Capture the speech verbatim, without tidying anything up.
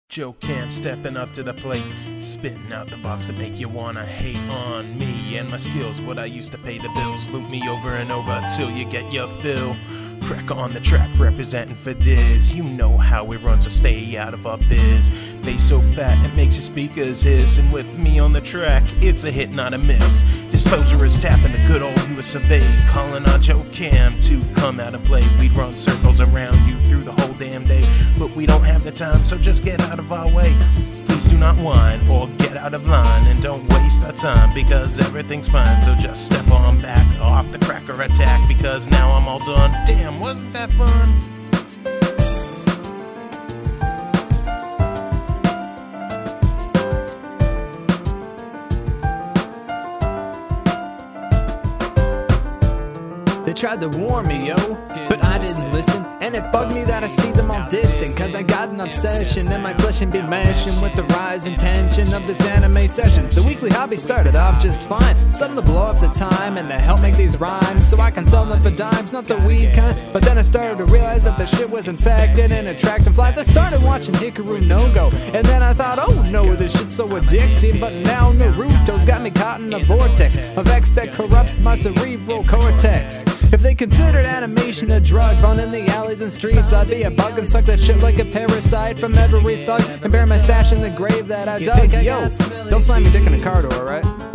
Joe Camp stepping up to the plate, spitting out the box to make you wanna hate on me and my skills. What I used to pay the bills, loop me over and over until you get your fill. Cracker on the track, representing for Diz. You know how we run, so stay out of our biz. Bass so fat it makes your speakers hiss, and with me on the track, it's a hit, not a miss. Disposer is tapping the good old U S of A, calling on Joe Cam to come out and play. We'd run circles around you through the whole damn day, but we don't have the time, so just get out of our way. Please do not whine or get out of line, and don't waste our time because everything's fine. So just step on back off the cracker attack, because now I'm all done. Damn, wasn't that fun? They tried to warn me, yo, but I didn't listen. And it bugged me that I see them all dissing, cause I got an obsession and my flesh and be meshing with the rise and tension of this anime session. The weekly hobby started off just fine, something to blow off the time and to help make these rhymes so I can sell them for dimes, not the weed kind. But then I started to realize that the shit was infected and attracting flies. I started watching Hikaru no Go, and then I thought, oh no, this shit's so addictive. But now Naruto's got me caught in a vortex of X that corrupts my cerebral cortex. If they considered animation a drug, run in the alleys and streets, I'd be a bug and suck that shit like a parasite from every thug, and bury my stash in the grave that I dug. Yo, don't slam your dick in a car door, alright?